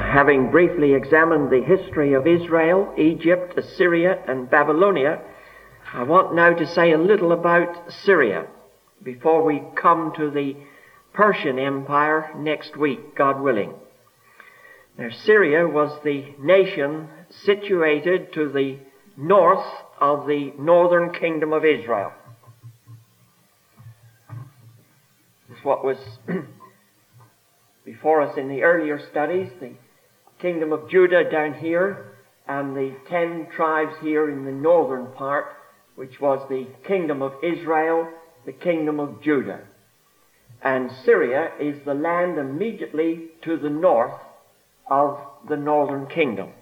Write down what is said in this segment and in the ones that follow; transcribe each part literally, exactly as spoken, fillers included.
Having briefly examined the history of Israel, Egypt, Assyria, and Babylonia, I want now to say a little about Syria before we come to the Persian Empire next week, God willing. Now, Syria was the nation situated to the north of the northern kingdom of Israel. This is what was before us in the earlier studies, the kingdom of Judah down here, and the ten tribes here in the northern part, which was the kingdom of Israel, the kingdom of Judah. And Syria is the land immediately to the north of the northern kingdom.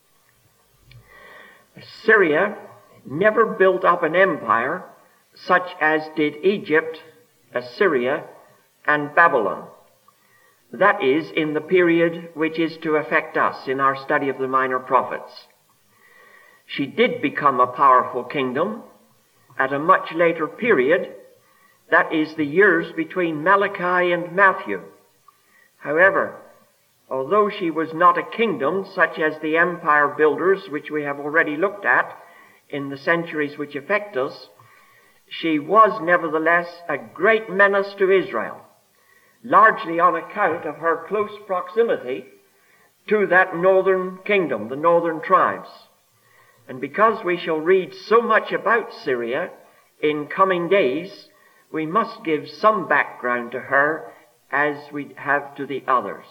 Syria never built up an empire such as did Egypt, Assyria, and Babylon. That is, in the period which is to affect us in our study of the minor prophets. She did become a powerful kingdom at a much later period, that is, the years between Malachi and Matthew. However, although she was not a kingdom such as the empire builders which we have already looked at in the centuries which affect us, she was nevertheless a great menace to Israel, largely on account of her close proximity to that northern kingdom, the northern tribes. And because we shall read so much about Syria in coming days, we must give some background to her as we have to the others.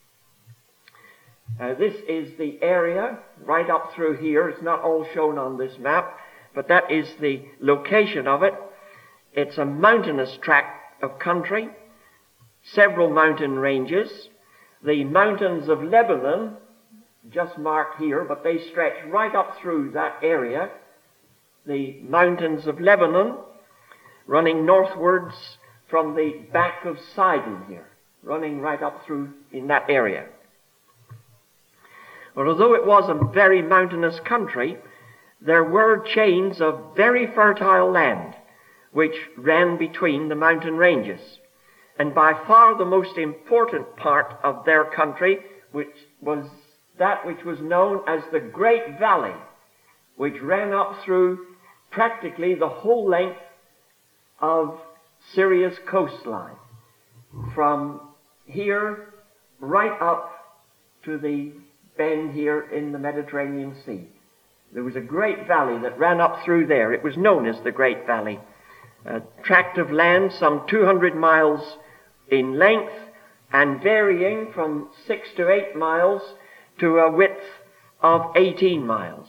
Now, this is the area right up through here. It's not all shown on this map, but that is the location of it. It's a mountainous tract of country, several mountain ranges. The mountains of Lebanon, just marked here, but they stretch right up through that area. The mountains of Lebanon running northwards from the back of Sidon here, running right up through in that area. But although it was a very mountainous country, there were chains of very fertile land which ran between the mountain ranges. And by far the most important part of their country, which was that which was known as the Great Valley, which ran up through practically the whole length of Syria's coastline, from here right up to the bend here in the Mediterranean Sea. There was a great valley that ran up through there. It was known as the Great Valley. A tract of land some two hundred miles in length and varying from six to eight miles to a width of eighteen miles.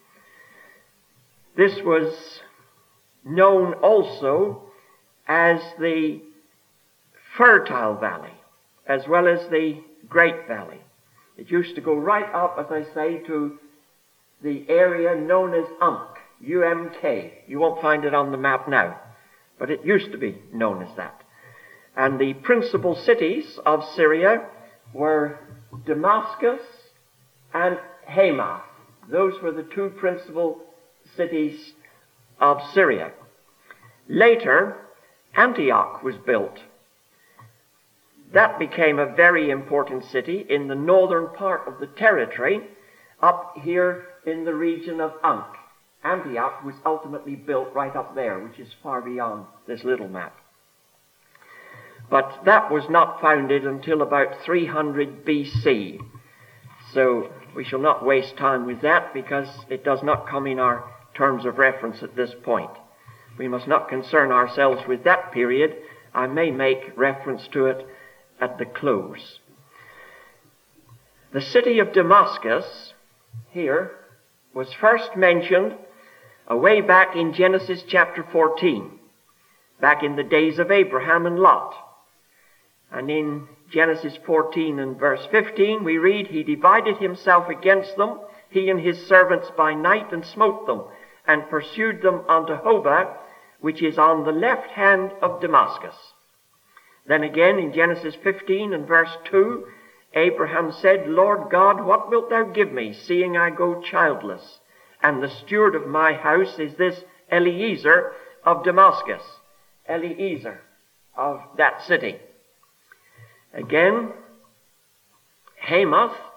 This was known also as the Fertile Valley, as well as the Great Valley. It used to go right up, as I say, to the area known as Umk, U M K. You won't find it on the map now, but it used to be known as that. And the principal cities of Syria were Damascus and Hamath. Those were the two principal cities of Syria. Later, Antioch was built. That became a very important city in the northern part of the territory, up here in the region of Ankh. Antioch was ultimately built right up there, which is far beyond this little map. But that was not founded until about three hundred B C. So we shall not waste time with that because it does not come in our terms of reference at this point. We must not concern ourselves with that period. I may make reference to it at the close. The city of Damascus here was first mentioned away back in Genesis chapter fourteen, back in the days of Abraham and Lot. And in Genesis fourteen and verse fifteen we read, "He divided himself against them, he and his servants by night, and smote them, and pursued them unto Hobah, which is on the left hand of Damascus." Then again in Genesis fifteen and verse two, Abraham said, "Lord God, what wilt thou give me, seeing I go childless? And the steward of my house is this Eliezer of Damascus." Eliezer of that city. Again, Hamath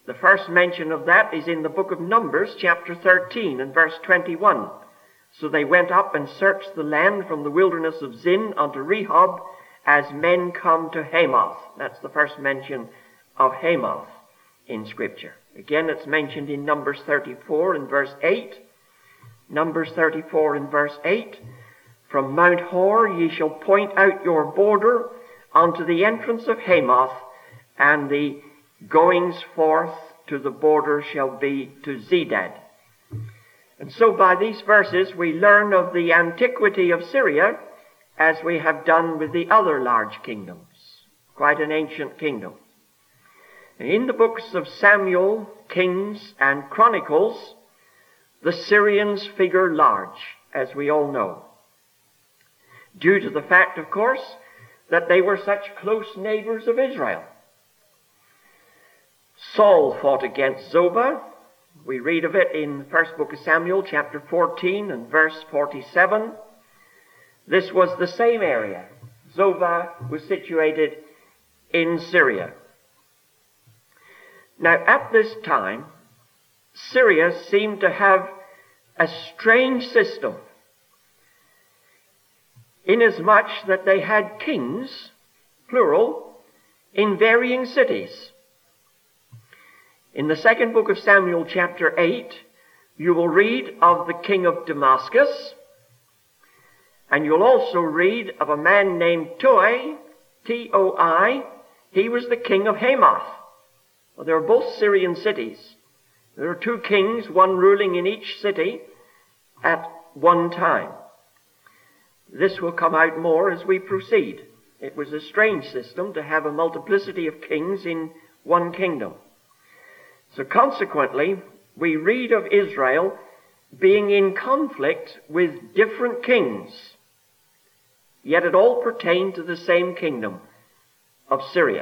The first mention of that is in the book of Numbers, chapter thirteen and verse twenty-one. So they went up and searched the land from the wilderness of Zin unto Rehob, as men come to Hamath. That's the first mention of Hamath in Scripture. Again, it's mentioned in Numbers thirty-four and verse eight. Numbers thirty-four and verse eight. From Mount Hor ye shall point out your border unto the entrance of Hamath, and the goings forth to the border shall be to Zedad. And so by these verses we learn of the antiquity of Syria, as we have done with the other large kingdoms. Quite an ancient kingdom. In the books of Samuel, Kings, and Chronicles, the Syrians figure large, as we all know, due to the fact, of course, that they were such close neighbors of Israel. Saul fought against Zobah. We read of it in the first book of Samuel, chapter fourteen and verse forty-seven. This was the same area. Zobah was situated in Syria. Now, at this time, Syria seemed to have a strange system, inasmuch that they had kings, plural, in varying cities. In the second book of Samuel, chapter eight, you will read of the king of Damascus, and you'll also read of a man named Toi, T O I. He was the king of Hamath. Well, they were both Syrian cities. There were two kings, one ruling in each city at one time. This will come out more as we proceed. It was a strange system to have a multiplicity of kings in one kingdom. So consequently, we read of Israel being in conflict with different kings, yet it all pertained to the same kingdom of Syria.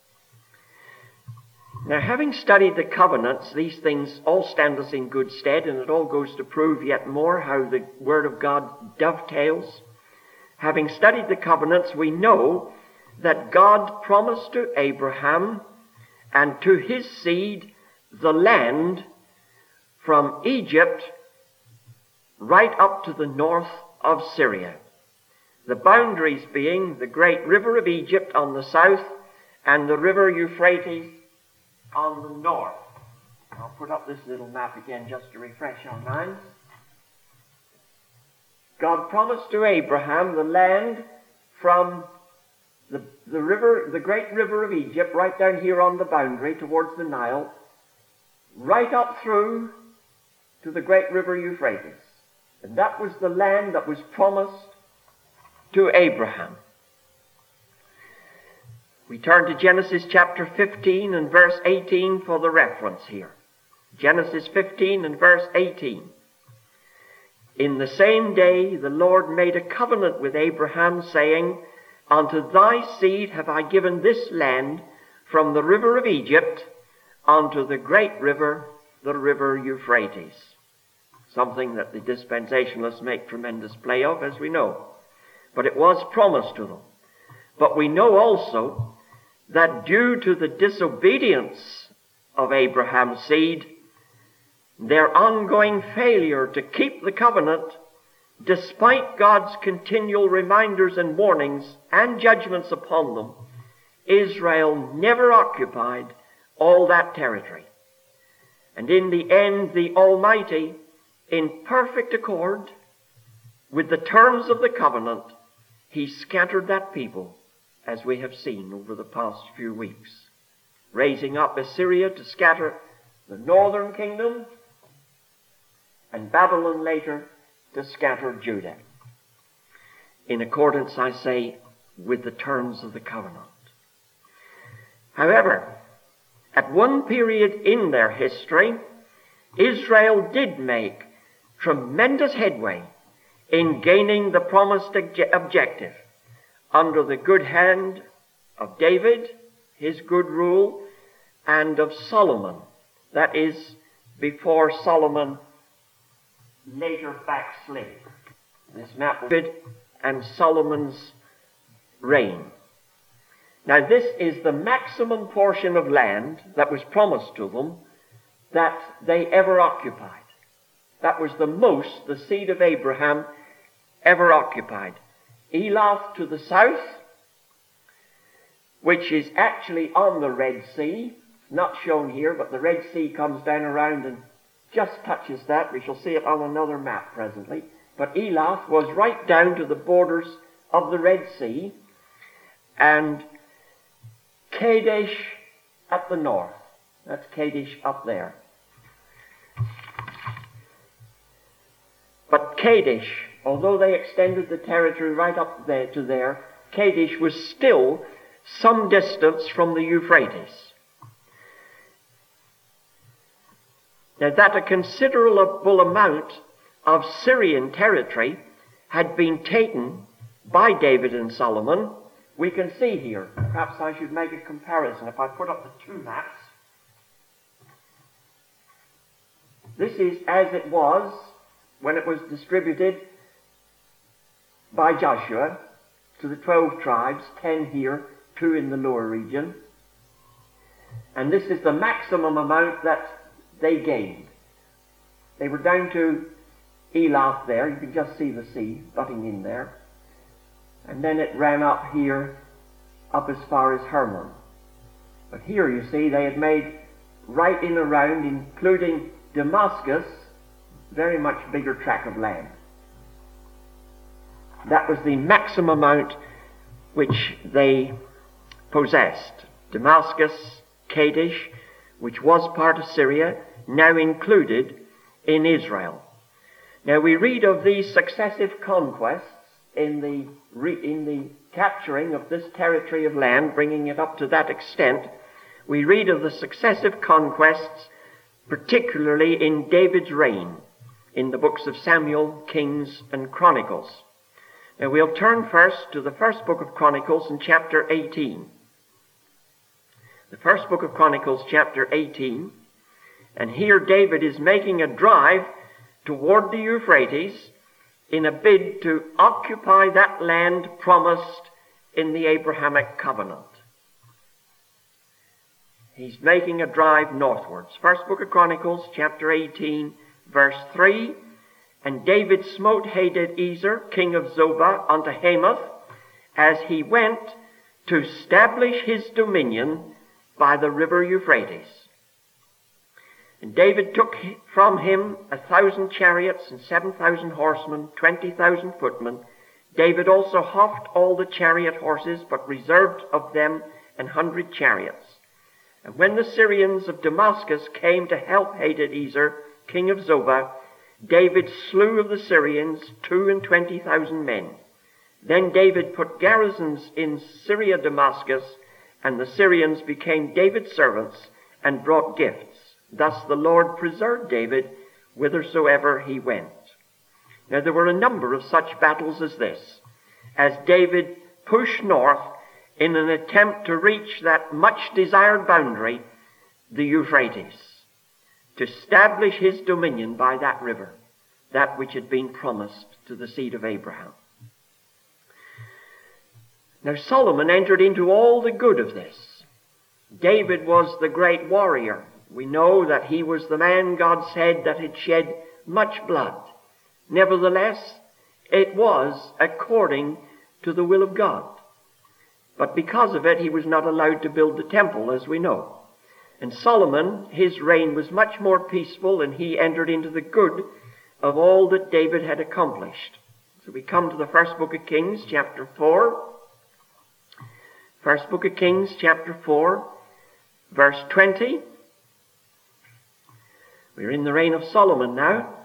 Now, having studied the covenants, these things all stand us in good stead, and it all goes to prove yet more how the Word of God dovetails. Having studied the covenants, we know that God promised to Abraham and to his seed the land from Egypt right up to the north of Syria. The boundaries being the great river of Egypt on the south and the river Euphrates on the north. I'll put up this little map again just to refresh our minds. God promised to Abraham the land from the, the river, the great river of Egypt, right down here on the boundary towards the Nile, right up through to the great river Euphrates. And that was the land that was promised to Abraham. We turn to Genesis chapter fifteen and verse eighteen for the reference here. Genesis fifteen and verse eighteen. In the same day the Lord made a covenant with Abraham, saying, Unto thy seed have I given this land from the river of Egypt unto the great river, the river Euphrates. Something that the dispensationalists make tremendous play of, as we know. But it was promised to them. But we know also that due to the disobedience of Abraham's seed, their ongoing failure to keep the covenant, despite God's continual reminders and warnings and judgments upon them, Israel never occupied all that territory. And in the end, the Almighty, in perfect accord with the terms of the covenant, He scattered that people, as we have seen over the past few weeks, raising up Assyria to scatter the northern kingdom, and Babylon later to scatter Judah, in accordance, I say, with the terms of the covenant. However, at one period in their history, Israel did make tremendous headway in gaining the promised obje- objective under the good hand of David, his good rule, and of Solomon. That is, before Solomon later backslid. This map of David and Solomon's reign. Now this is the maximum portion of land that was promised to them that they ever occupied. That was the most the seed of Abraham ever occupied. Elath to the south, which is actually on the Red Sea, not shown here, but the Red Sea comes down around and just touches that. We shall see it on another map presently. But Elath was right down to the borders of the Red Sea, and Kadesh at the north. That's Kadesh up there. But Kadesh, although they extended the territory right up there to there, Kadesh was still some distance from the Euphrates. Now that a considerable amount of Syrian territory had been taken by David and Solomon, we can see here. Perhaps I should make a comparison. If I put up the two maps, this is as it was when it was distributed by Joshua to the twelve tribes, ten here, two in the lower region. And this is the maximum amount that they gained. They were down to Elath there. You can just see the sea butting in there. And then it ran up here, up as far as Hermon. But here you see they had made right in around, including Damascus, very much bigger tract of land. That was the maximum amount which they possessed. Damascus, Kadesh, which was part of Syria, now included in Israel. Now we read of these successive conquests in the re, in the capturing of this territory of land, bringing it up to that extent. We read of the successive conquests, particularly in David's reign, in the books of Samuel, Kings, and Chronicles. Now we'll turn first to the first book of Chronicles in chapter eighteen. The first book of Chronicles, chapter eighteen. And here David is making a drive toward the Euphrates in a bid to occupy that land promised in the Abrahamic covenant. He's making a drive northwards. First book of Chronicles, chapter eighteen, verse three. And David smote Hadadezer, king of Zobah, unto Hamath, as he went to establish his dominion by the river Euphrates. And David took from him a thousand chariots and seven thousand horsemen, twenty thousand footmen. David also houghed all the chariot horses, but reserved of them an hundred chariots. And when the Syrians of Damascus came to help Hadadezer, king of Zobah, David slew of the Syrians two and twenty thousand men. Then David put garrisons in Syria Damascus, and the Syrians became David's servants and brought gifts. Thus the Lord preserved David whithersoever he went. Now there were a number of such battles as this, as David pushed north in an attempt to reach that much desired boundary, the Euphrates, to establish his dominion by that river, that which had been promised to the seed of Abraham. Now Solomon entered into all the good of this. David was the great warrior. We know that he was the man, God said, that had shed much blood. Nevertheless, it was according to the will of God. But because of it, he was not allowed to build the temple, as we know. And Solomon, his reign was much more peaceful, and he entered into the good of all that David had accomplished. So we come to the first book of Kings, chapter four. First book of Kings, chapter four, verse twenty. We're in the reign of Solomon now.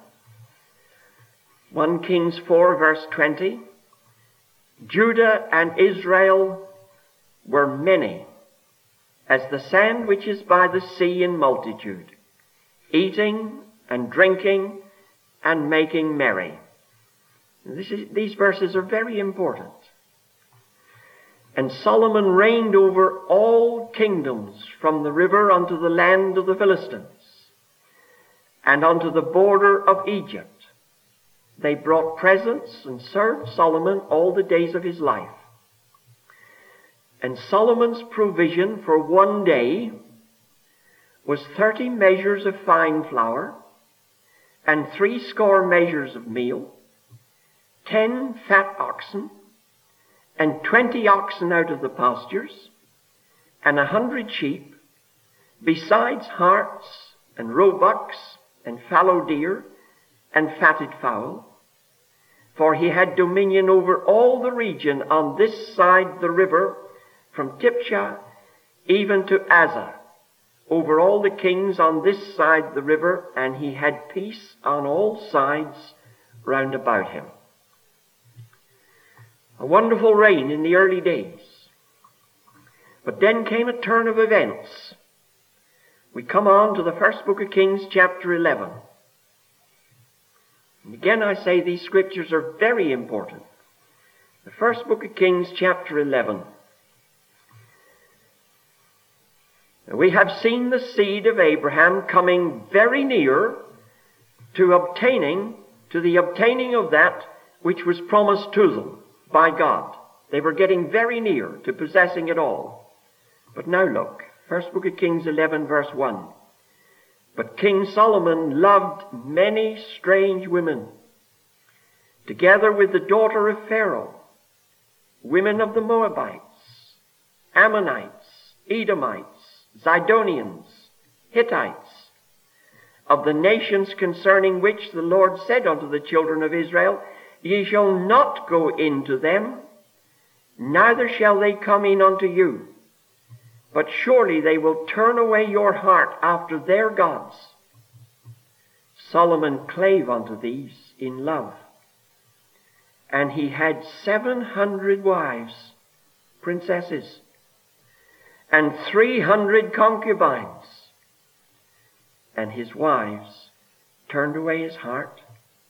First Kings four, verse twenty. Judah and Israel were many, as the sand which is by the sea in multitude, eating and drinking and making merry. This is, these verses are very important. And Solomon reigned over all kingdoms from the river unto the land of the Philistines, and unto the border of Egypt. They brought presents and served Solomon all the days of his life. And Solomon's provision for one day was thirty measures of fine flour, and threescore measures of meal, ten fat oxen, and twenty oxen out of the pastures, and a hundred sheep, besides harts and roebucks and fallow deer and fatted fowl. For he had dominion over all the region on this side the river, from Tipsha even to Azar, over all the kings on this side the river, and he had peace on all sides round about him. A wonderful reign in the early days. But then came a turn of events. We come on to the first book of Kings, chapter eleven. And again I say these scriptures are very important. The first book of Kings, chapter eleven. We have seen the seed of Abraham coming very near to obtaining, to the obtaining of that which was promised to them by God. They were getting very near to possessing it all. But now look, first book of Kings eleven, verse one. But King Solomon loved many strange women, together with the daughter of Pharaoh, women of the Moabites, Ammonites, Edomites, Zidonians, Hittites, of the nations concerning which the Lord said unto the children of Israel, Ye shall not go into them, neither shall they come in unto you. But surely they will turn away your heart after their gods. Solomon clave unto these in love. And he had seven hundred wives, princesses, and three hundred concubines. And his wives turned away his heart.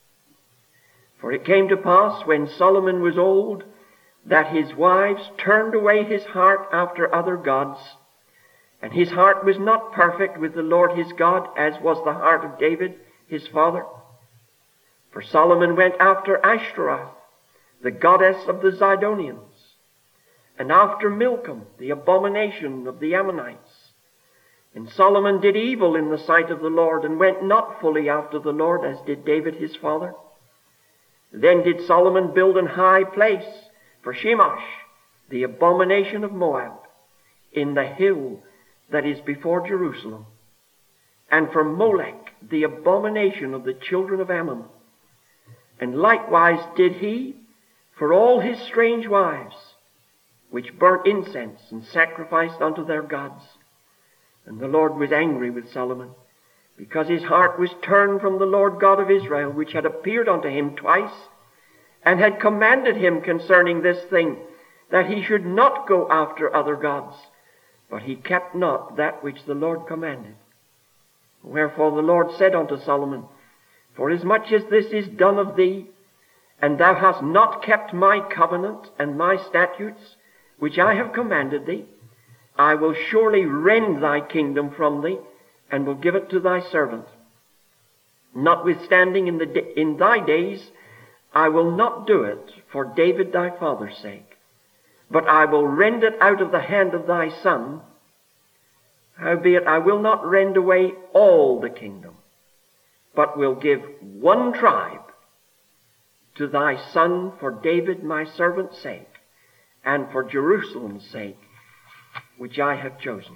For it came to pass, when Solomon was old, that his wives turned away his heart after other gods, and his heart was not perfect with the Lord his God, as was the heart of David his father. For Solomon went after Ashtaroth, the goddess of the Zidonians, and after Milcom, the abomination of the Ammonites. And Solomon did evil in the sight of the Lord, and went not fully after the Lord, as did David his father. Then did Solomon build an high place for Shemosh, the abomination of Moab, in the hill that is before Jerusalem, and for Molech, the abomination of the children of Ammon. And likewise did he for all his strange wives, which burnt incense and sacrificed unto their gods. And the Lord was angry with Solomon, because his heart was turned from the Lord God of Israel, which had appeared unto him twice, and had commanded him concerning this thing, that he should not go after other gods. But he kept not that which the Lord commanded. Wherefore the Lord said unto Solomon, Forasmuch as this is done of thee, and thou hast not kept my covenant and my statutes, which I have commanded thee, I will surely rend thy kingdom from thee, and will give it to thy servant. Notwithstanding, in, the, in thy days I will not do it for David thy father's sake, but I will rend it out of the hand of thy son. Howbeit I will not rend away all the kingdom, but will give one tribe to thy son for David my servant's sake, and for Jerusalem's sake, which I have chosen.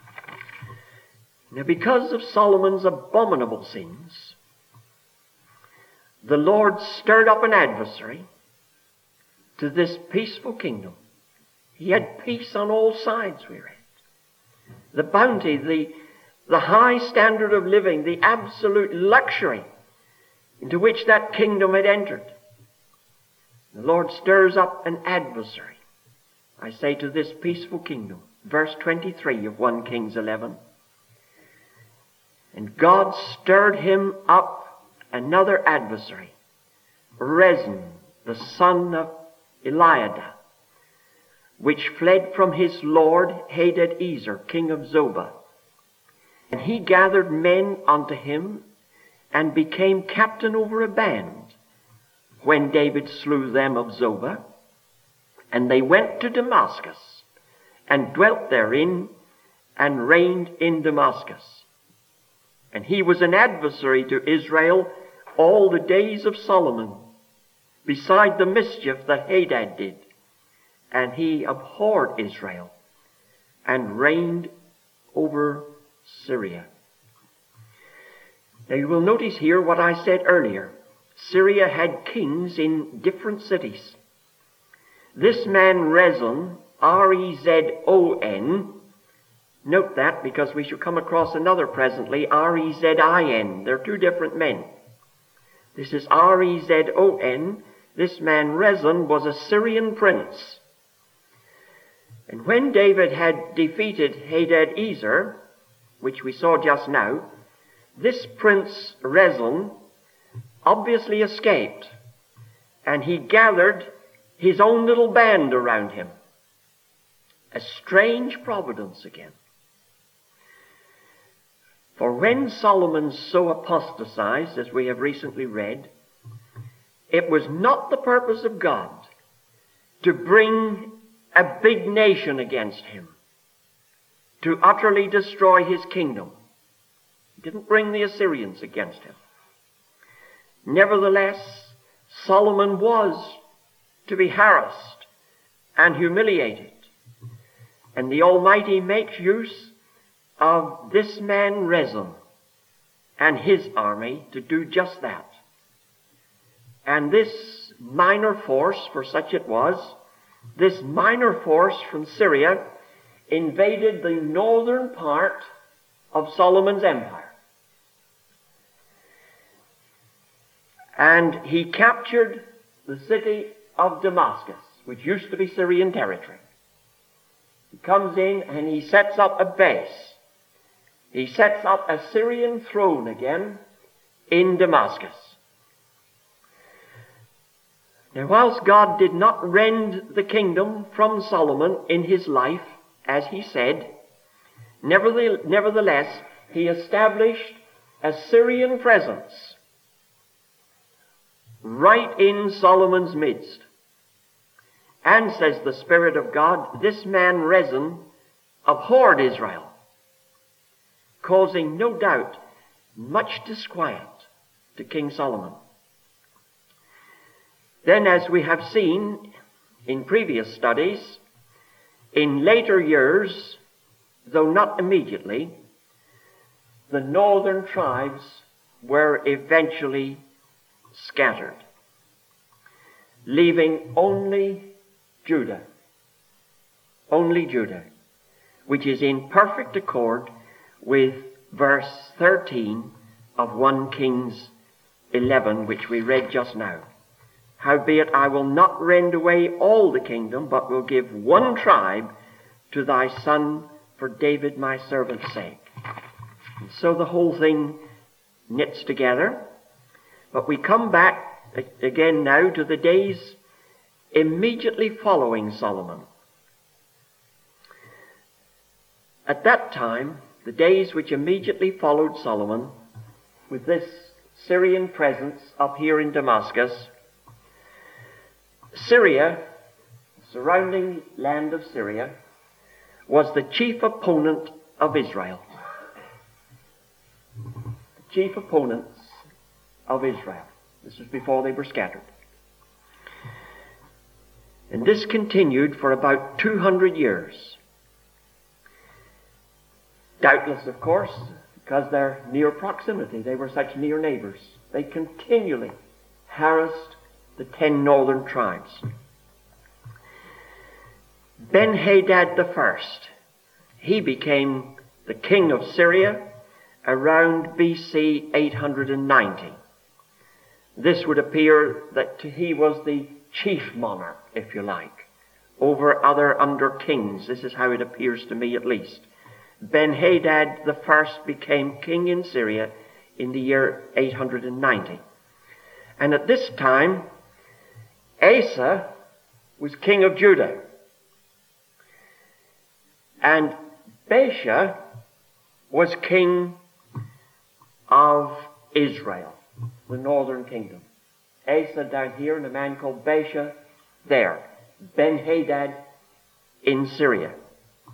Now, because of Solomon's abominable sins, the Lord stirred up an adversary to this peaceful kingdom. He had peace on all sides, we read. The bounty, the, the high standard of living, the absolute luxury into which that kingdom had entered. The Lord stirs up an adversary, I say, to this peaceful kingdom. Verse twenty-three of First Kings eleven. And God stirred him up another adversary, Rezin, the son of Eliada, which fled from his lord Hadadezer, king of Zobah. And he gathered men unto him, and became captain over a band, when David slew them of Zobah. And they went to Damascus, and dwelt therein, and reigned in Damascus. And he was an adversary to Israel all the days of Solomon, beside the mischief that Hadad did. And he abhorred Israel, and reigned over Syria. Now you will notice here what I said earlier. Syria had kings in different cities. This man Rezon, R E Z O N, note that because we shall come across another presently, R E Z I N. They're two different men. This is R E Z O N. This man Rezon was a Syrian prince. And when David had defeated Hadadezer, which we saw just now, this prince Rezon obviously escaped, and he gathered his own little band around him. A strange providence again. For when Solomon so apostatized, as we have recently read, it was not the purpose of God to bring a big nation against him, to utterly destroy his kingdom. He didn't bring the Assyrians against him. Nevertheless, Solomon was to be harassed and humiliated. And the Almighty makes use of this man Rezon and his army to do just that. And this minor force, for such it was, this minor force from Syria invaded the northern part of Solomon's empire. And he captured the city of Damascus, which used to be Syrian territory. He comes in and he sets up a base. He sets up a Syrian throne again in Damascus. Now, whilst God did not rend the kingdom from Solomon in his life, as he said, nevertheless, he established a Syrian presence right in Solomon's midst. And, says the Spirit of God, this man Rezon abhorred Israel, causing no doubt much disquiet to King Solomon. Then, as we have seen in previous studies, in later years, though not immediately, the northern tribes were eventually scattered, leaving only Judah, only Judah, which is in perfect accord with verse thirteen of First Kings eleven, which we read just now. Howbeit I will not rend away all the kingdom, but will give one tribe to thy son for David my servant's sake. And so the whole thing knits together. But we come back again now to the days immediately following Solomon. At that time, the days which immediately followed Solomon, with this Syrian presence up here in Damascus, Syria, the surrounding land of Syria, was the chief opponent of Israel. The chief opponents of Israel. This was before they were scattered. And this continued for about two hundred years. Doubtless, of course, because their near proximity, they were such near neighbors. They continually harassed the ten northern tribes. Ben-Hadad the first, he became the king of Syria around B C eight hundred ninety. This would appear that he was the chief monarch, if you like, over other under kings. This is how it appears to me, at least. Ben-Hadad the first became king in Syria in the year eight hundred ninety. And at this time, Asa was king of Judah. And Baasha was king of Israel, the northern kingdom. Asa down here and a man called Baasha there. Ben-Hadad in Syria.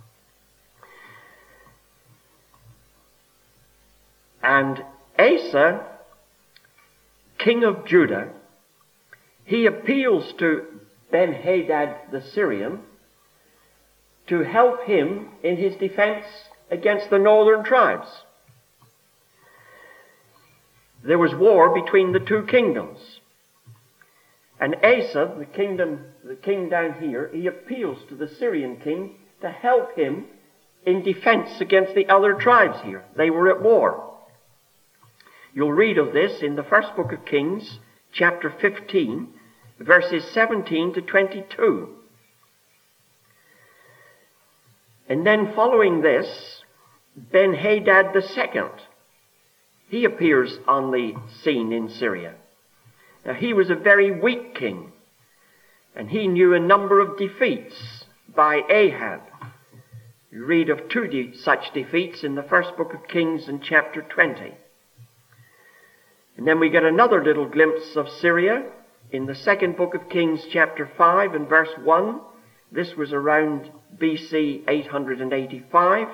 And Asa, king of Judah, he appeals to Ben-Hadad the Syrian to help him in his defense against the northern tribes. There was war between the two kingdoms. And Asa, the kingdom, the king down here, he appeals to the Syrian king to help him in defense against the other tribes here. They were at war. You'll read of this in the first book of Kings, chapter fifteen, verses seventeen to twenty-two. And then following this, Ben-Hadad the Second, he appears on the scene in Syria. Now, he was a very weak king, and he knew a number of defeats by Ahab. You read of two de- such defeats in the first book of Kings in chapter twenty. And then we get another little glimpse of Syria in the second book of Kings chapter five and verse one. This was around B C eight hundred eighty-five.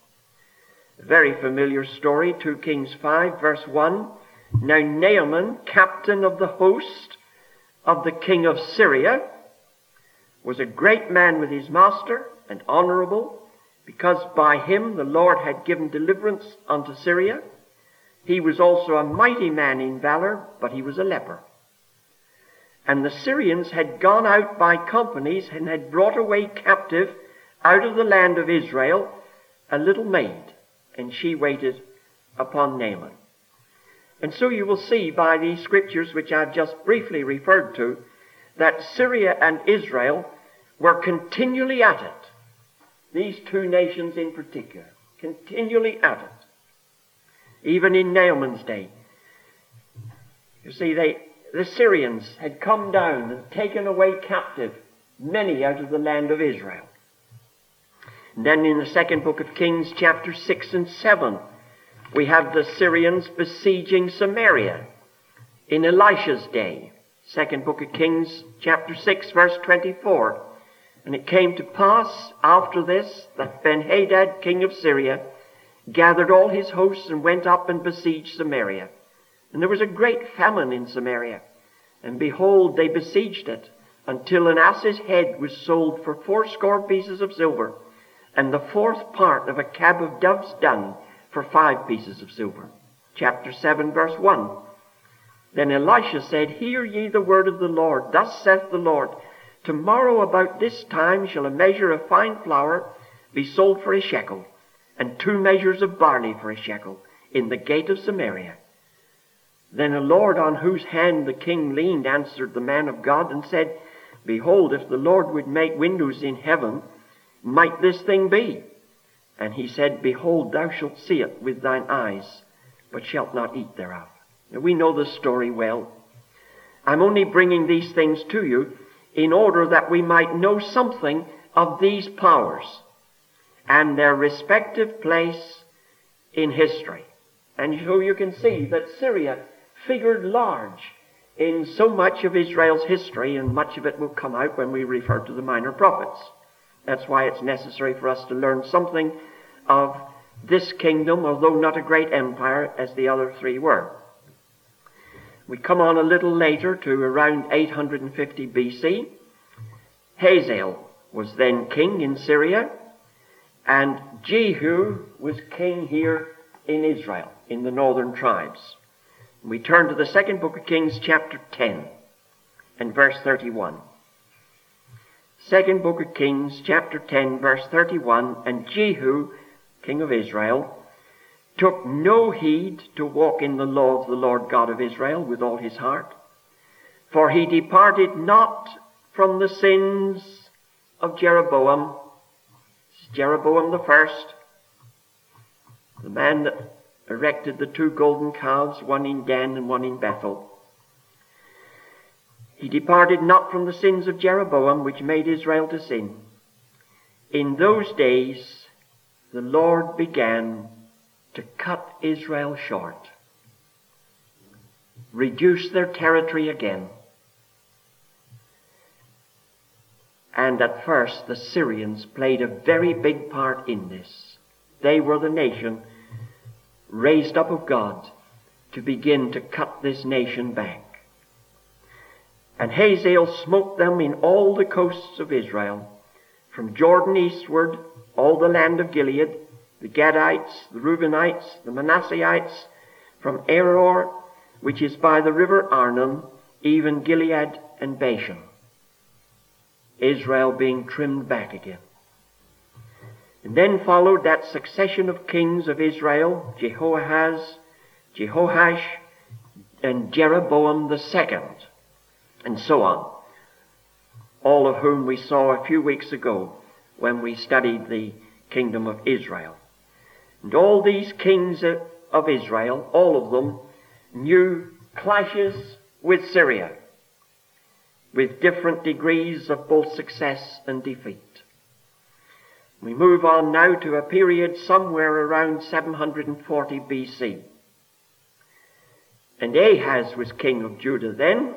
A very familiar story, two Kings five, verse one. Now Naaman, captain of the host of the king of Syria, was a great man with his master and honorable, because by him the Lord had given deliverance unto Syria. He was also a mighty man in valor, but he was a leper. And the Syrians had gone out by companies and had brought away captive out of the land of Israel a little maid, and she waited upon Naaman. And so you will see by these scriptures, which I've just briefly referred to, that Syria and Israel were continually at it. These two nations in particular, continually at it. Even in Naaman's day. You see, they, the Syrians had come down and taken away captive many out of the land of Israel. And then in the second book of Kings, chapter six and seven, we have the Syrians besieging Samaria in Elisha's day. Second book of Kings, chapter six, verse twenty-four. And it came to pass after this that Ben-Hadad, king of Syria, gathered all his hosts and went up and besieged Samaria. And there was a great famine in Samaria. And behold, they besieged it, until an ass's head was sold for fourscore pieces of silver, and the fourth part of a cab of dove's dung for five pieces of silver. Chapter seven, verse one. Then Elisha said, Hear ye the word of the Lord. Thus saith the Lord, Tomorrow about this time shall a measure of fine flour be sold for a shekel, and two measures of barley for a shekel, in the gate of Samaria. Then the Lord, on whose hand the king leaned, answered the man of God, and said, Behold, if the Lord would make windows in heaven, might this thing be? And he said, Behold, thou shalt see it with thine eyes, but shalt not eat thereof. Now, we know the story well. I'm only bringing these things to you in order that we might know something of these powers and their respective place in history. And so you can see that Syria figured large in so much of Israel's history, and much of it will come out when we refer to the minor prophets. That's why it's necessary for us to learn something of this kingdom, although not a great empire as the other three were. We come on a little later to around eight hundred fifty B C. Hazael was then king in Syria, and Jehu was king here in Israel, in the northern tribes. We turn to the second book of Kings, chapter ten, and verse thirty-one. Second book of Kings, chapter ten, verse thirty-one, And Jehu, king of Israel, took no heed to walk in the law of the Lord God of Israel with all his heart, for he departed not from the sins of Jeroboam. Jeroboam the first, the man that erected the two golden calves, one in Dan and one in Bethel. He departed not from the sins of Jeroboam, which made Israel to sin. In those days the Lord began to cut Israel short, reduce their territory again. And at first the Syrians played a very big part in this. They were the nation raised up of God to begin to cut this nation back. And Hazael smote them in all the coasts of Israel, from Jordan eastward, all the land of Gilead, the Gadites, the Reubenites, the Manasseites, from Aror, which is by the river Arnon, even Gilead and Bashan. Israel being trimmed back again. And then followed that succession of kings of Israel, Jehoahaz, Jehoash, and Jeroboam the second, and so on, all of whom we saw a few weeks ago when we studied the kingdom of Israel. And all these kings of Israel, all of them, knew clashes with Syria, with different degrees of both success and defeat. We move on now to a period somewhere around seven hundred forty B C. And Ahaz was king of Judah then.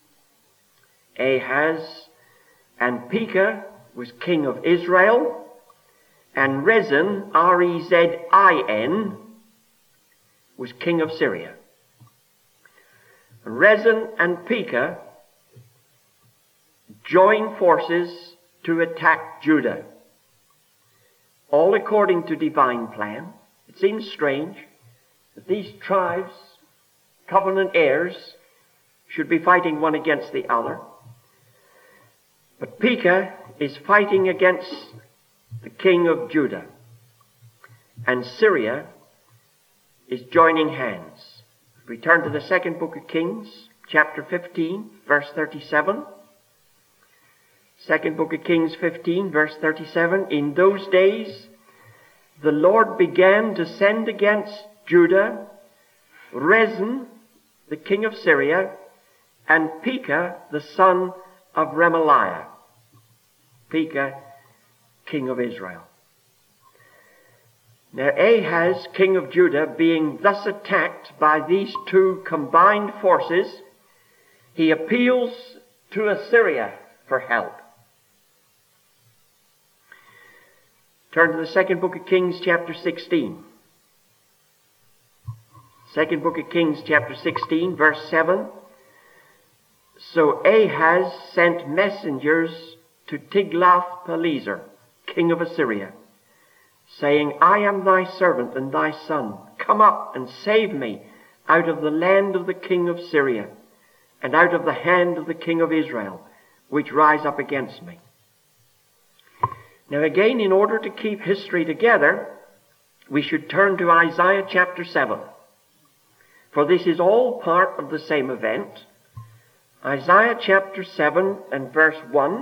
Ahaz and Pekah was king of Israel. And Rezin, R E Z I N, was king of Syria. Rezin and Pekah joined forces to attack Judah, all according to divine plan. It seems strange that these tribes, covenant heirs, should be fighting one against the other. But Pekah is fighting against the king of Judah, and Syria is joining hands. We turn to the second book of Kings, chapter fifteen, verse thirty-seven. Second book of Kings fifteen, verse thirty-seven. In those days the Lord began to send against Judah Rezin, the king of Syria, and Pekah, the son of Remaliah. Pekah, king of Israel. Now Ahaz, king of Judah, being thus attacked by these two combined forces, he appeals to Assyria for help. Turn to the second book of Kings, chapter sixteen. Second book of Kings, chapter sixteen, verse seven. So Ahaz sent messengers to Tiglath-Pileser, king of Assyria, saying, I am thy servant and thy son. Come up and save me out of the land of the king of Syria, and out of the hand of the king of Israel, which rise up against me. Now again, in order to keep history together, we should turn to Isaiah chapter seven. For this is all part of the same event. Isaiah chapter seven and verse one.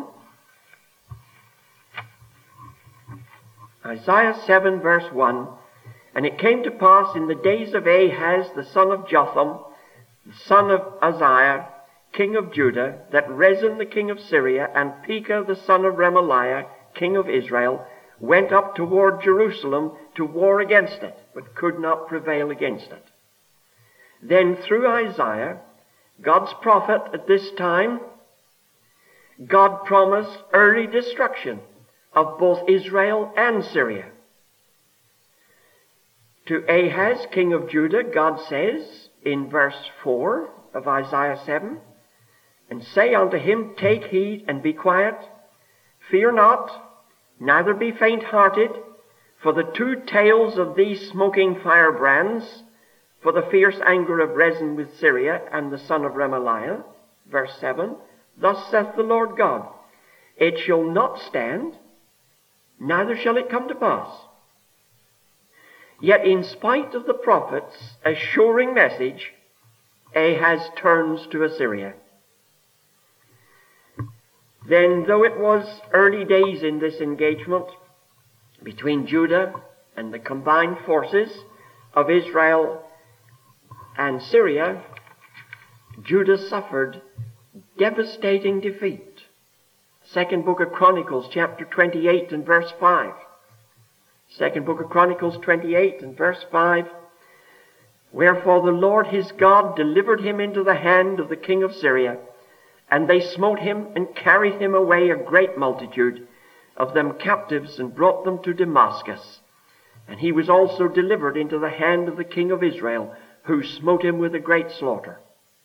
Isaiah seven verse one. And it came to pass in the days of Ahaz the son of Jotham, the son of Uzziah, king of Judah, that Rezin the king of Syria and Pekah the son of Remaliah, king of Israel, went up toward Jerusalem to war against it, but could not prevail against it. Then through Isaiah, God's prophet at this time, God promised early destruction of both Israel and Syria. To Ahaz, king of Judah, God says in verse four of Isaiah seven, and say unto him, take heed and be quiet, fear not, neither be faint-hearted, for the two tails of these smoking firebrands, for the fierce anger of Rezin with Syria and the son of Remaliah. Verse seven, thus saith the Lord God, it shall not stand, neither shall it come to pass. Yet in spite of the prophet's assuring message, Ahaz turns to Assyria. Then, though it was early days in this engagement between Judah and the combined forces of Israel and Syria, Judah suffered devastating defeat. Second book of Chronicles, chapter twenty-eight and verse five. Second book of Chronicles twenty-eight and verse five. Wherefore the Lord his God delivered him into the hand of the king of Syria, and they smote him and carried him away a great multitude of them captives, and brought them to Damascus. And he was also delivered into the hand of the king of Israel, who smote him with a great slaughter.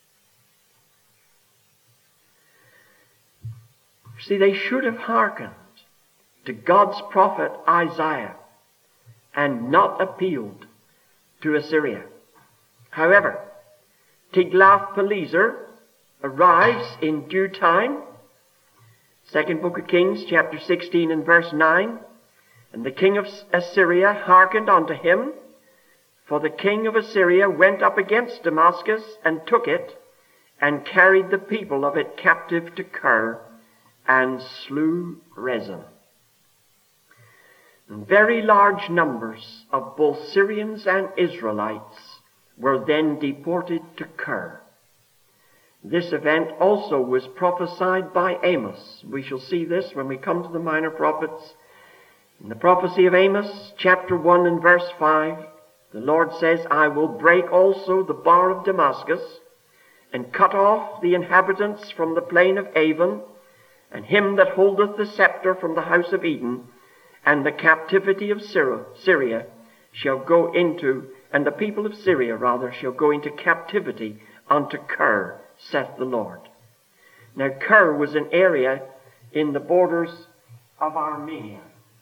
See, they should have hearkened to God's prophet Isaiah and not appealed to Assyria. However, Tiglath-Pileser arrives in due time. Second book of Kings, chapter sixteen and verse nine. And the king of Assyria hearkened unto him, for the king of Assyria went up against Damascus and took it, and carried the people of it captive to Kir, and slew Rezin. And very large numbers of both Syrians and Israelites were then deported to Kir. This event also was prophesied by Amos. We shall see this when we come to the minor prophets. In the prophecy of Amos, chapter one and verse five, the Lord says, I will break also the bar of Damascus, and cut off the inhabitants from the plain of Avon, and him that holdeth the scepter from the house of Eden, and the captivity of Syria shall go into, and the people of Syria rather shall go into captivity unto Kir, saith the Lord. Now Kir was an area in the borders of Armenia.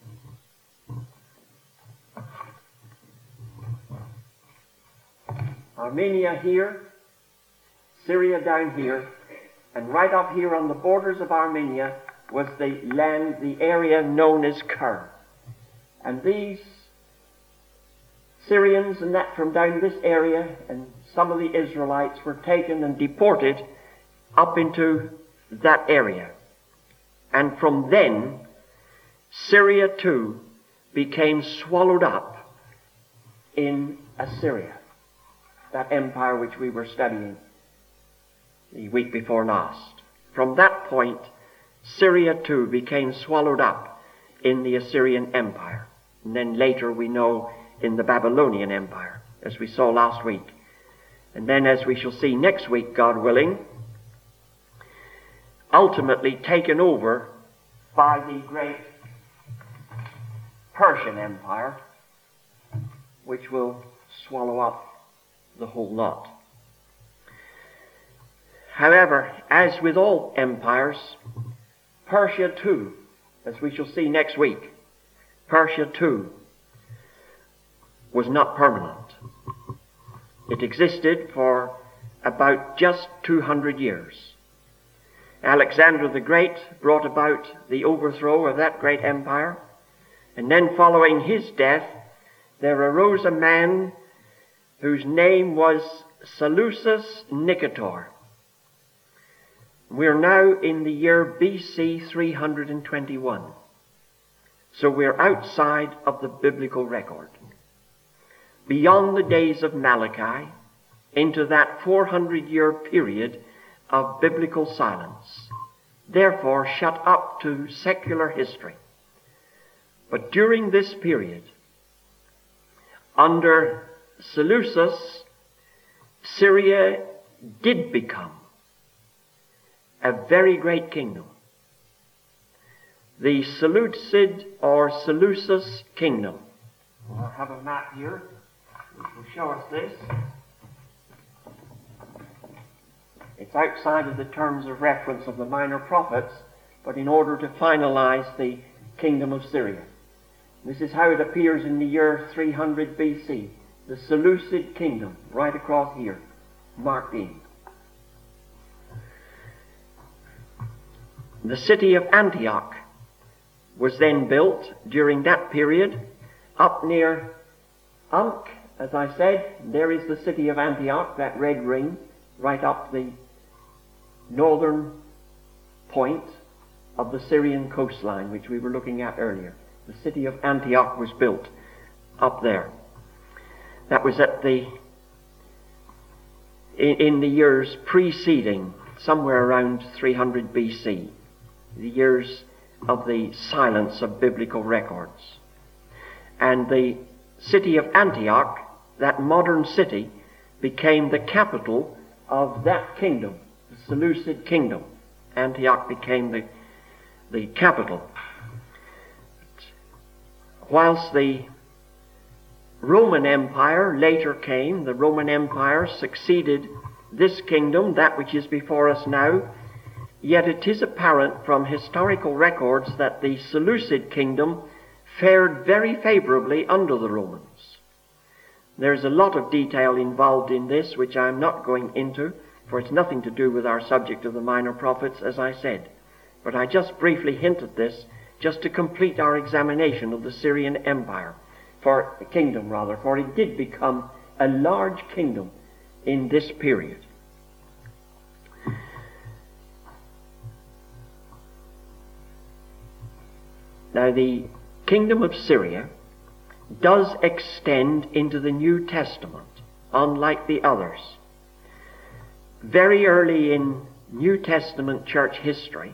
Armenia here, Syria down here, and right up here on the borders of Armenia was the land, the area known as Kir. And these Syrians and that from down this area, and some of the Israelites were taken and deported up into that area. And from then, Syria too became swallowed up in Assyria, that empire which we were studying the week before last. From that point, Syria too became swallowed up in the Assyrian Empire. And then later we know in the Babylonian Empire, as we saw last week. And then, as we shall see next week, God willing, ultimately taken over by the great Persian Empire, which will swallow up the whole lot. However, as with all empires, Persia too, as we shall see next week, Persia too was not permanent. It existed for about just two hundred years. Alexander the Great brought about the overthrow of that great empire, and then following his death, there arose a man whose name was Seleucus Nicator. We're now in the year B C three hundred twenty-one. So we're outside of the biblical record. Beyond the days of Malachi, into that four hundred year period of biblical silence. Therefore shut up to secular history. But during this period, under Seleucus, Syria did become a very great kingdom. The Seleucid or Seleucus kingdom. I have a map here which will show us this. It's outside of the terms of reference of the minor prophets, but in order to finalize the kingdom of Syria. This is how it appears in the year three hundred B C. The Seleucid kingdom, right across here, marked in. The city of Antioch was then built during that period up near Ankh, as I said. There is the city of Antioch, that red ring, right up the northern point of the Syrian coastline, which we were looking at earlier. The city of Antioch was built up there. That was at the in, in the years preceding, somewhere around three hundred B C, the years of the silence of biblical records. And the city of Antioch, that modern city, became the capital of that kingdom, the Seleucid kingdom. Antioch became the, the capital. Whilst the Roman Empire later came. The Roman Empire succeeded this kingdom, that which is before us now. Yet it is apparent from historical records that the Seleucid kingdom fared very favorably under the Romans. There's a lot of detail involved in this, which I'm not going into, for it's nothing to do with our subject of the minor prophets, as I said. But I just briefly hint at this, just to complete our examination of the Syrian Empire, for kingdom rather, for it did become a large kingdom in this period. Now, the kingdom of Syria does extend into the New Testament, unlike the others. Very early in New Testament church history,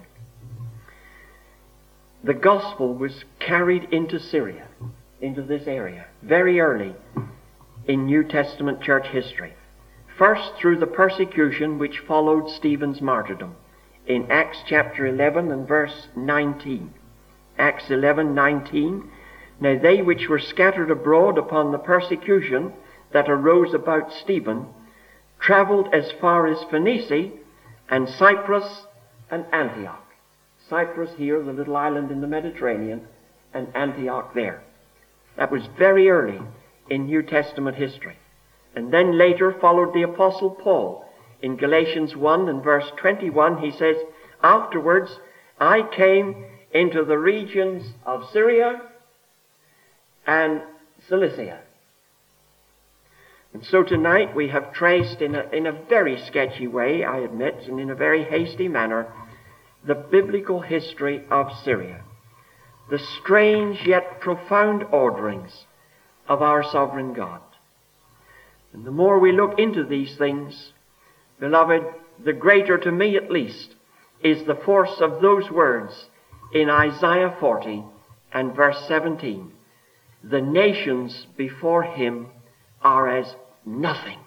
the gospel was carried into Syria, into this area, very early in New Testament church history. First, through the persecution which followed Stephen's martyrdom in Acts chapter eleven and verse nineteen. Acts eleven nineteen. Now they which were scattered abroad upon the persecution that arose about Stephen travelled as far as Phoenicia and Cyprus and Antioch. Cyprus here, the little island in the Mediterranean, and Antioch there. That was very early in New Testament history. And then later followed the Apostle Paul. In Galatians one and verse twenty-one, he says, afterwards I came into the regions of Syria and Cilicia. And so tonight we have traced in a, in a very sketchy way, I admit, and in a very hasty manner, the biblical history of Syria. The strange yet profound orderings of our sovereign God. And the more we look into these things, beloved, the greater, to me at least, is the force of those words in Isaiah forty and verse seventeen. The nations before him are as nothing.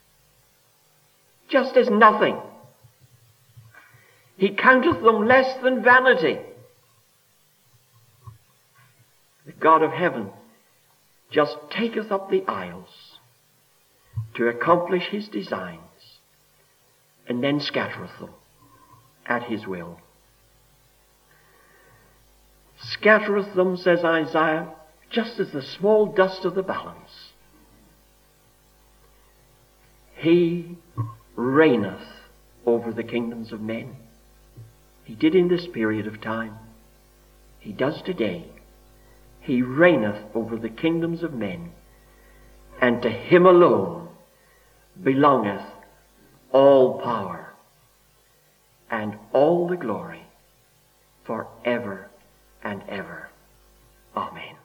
Just as nothing. He counteth them less than vanity. The God of heaven just taketh up the isles to accomplish his designs, and then scattereth them at his will. Scattereth them, says Isaiah, just as the small dust of the balance. He reigneth over the kingdoms of men. He did in this period of time. He does today. He reigneth over the kingdoms of men, and to him alone belongeth all power and all the glory for ever and ever. Amen.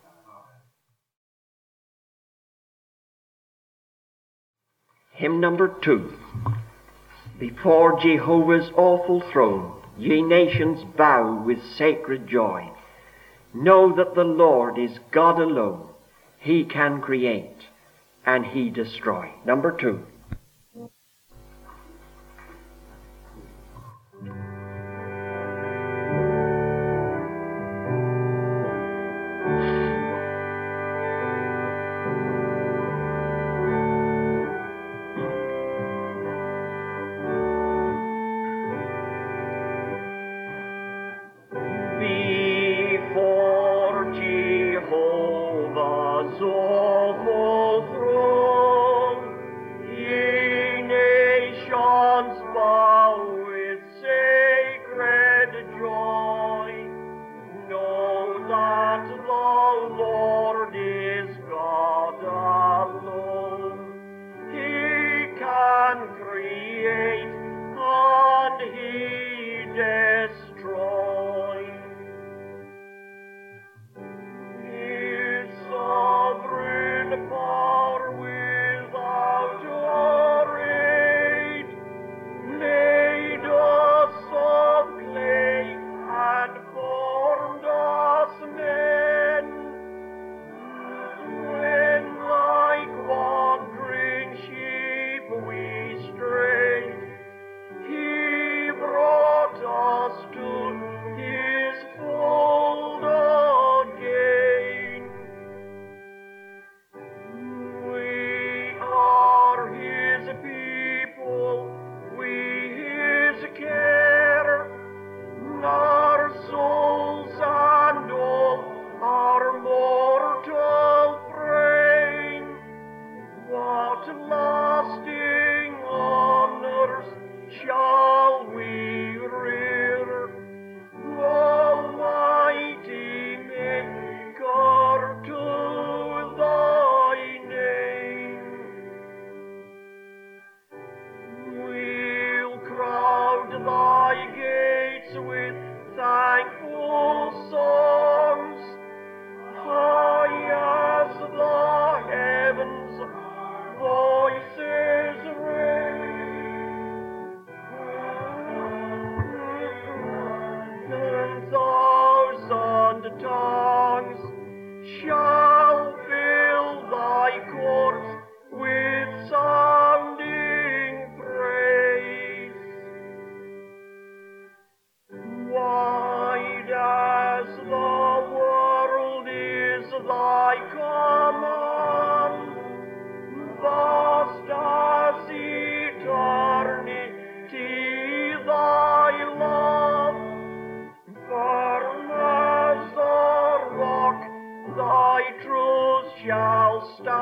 Hymn number two. Before Jehovah's awful throne, ye nations bow with sacred joy. Know that the Lord is God alone. He can create and he destroy. Number two. Jehovah's awful throne, ye everlasting honors shall we rear. Almighty Maker, to thy name we'll crowd thy gates with thankful songs. High as the heavens voices ring, and thousand tongues shall fill thy courts with sounding praise. Wide as the world is thy command, vast as eternity thy love, firm as the rock thy truth shall stand.